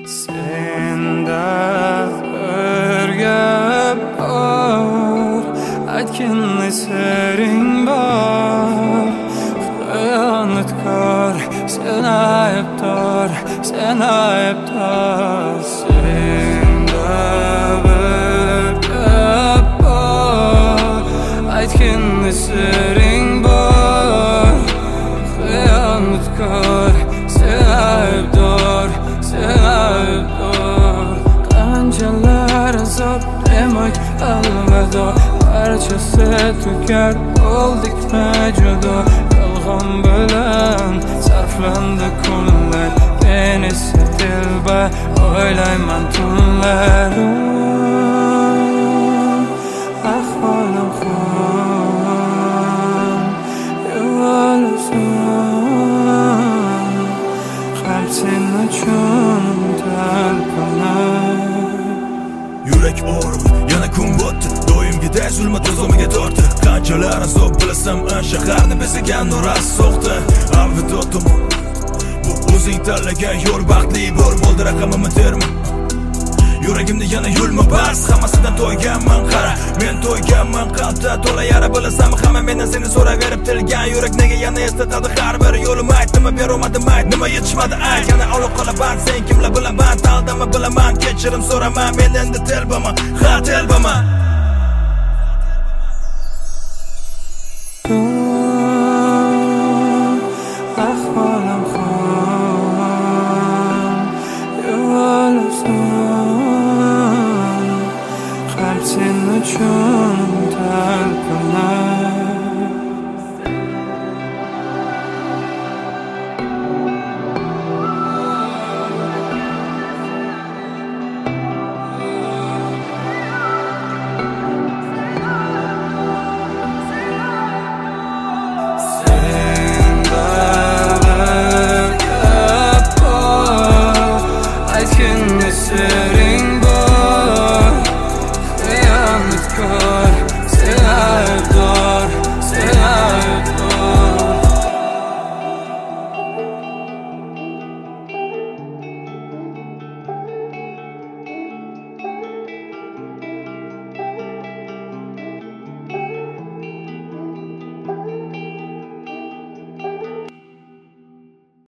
Senda bir gap bor, aytgan sering bor. Xiyanatkor, sen aybdor, sen aybdor. Senda bir gap bor, aytgan sering bor. Xiyanatkor, sen aybdor, sen aybdor. Qanchalar azob demak alvido, barchasi tugar bo'ldikmi judo. Yolg'on bilan sarflandi kunlar, men esa dilbar o'ylayman tunlar. Ahvolim xon, yo'lasan, qalb sen uchun talpinar. Yurak og'rib, yana kun botdi, doimgidek zulmat o'zimga tortdi. Qanchalar azob bilasam, shaharni bezagan nur so'qdi. Alvido tomon, bu o'zing tanlagan yo'l, baxtli bo'ldi raqamimni terma. Yuragimda yana yulma bas, hammasidan to'yganman qara. Men to'yganman qalbda to'la yara, bilasanmi hamma mendan seni so'raverib tilgan. Yurak nega yana eslatadi har bir yo'lim, aytdimmi berolmadim, ayt nima yetishmadi, ayt. Yana olib qolaman, sen kimlar bilaman, taldimi bilaman, kechirim so'raman, men endi telbaman, ha telbaman. Ahvolim xon, yo'lasan, qalb sen uchun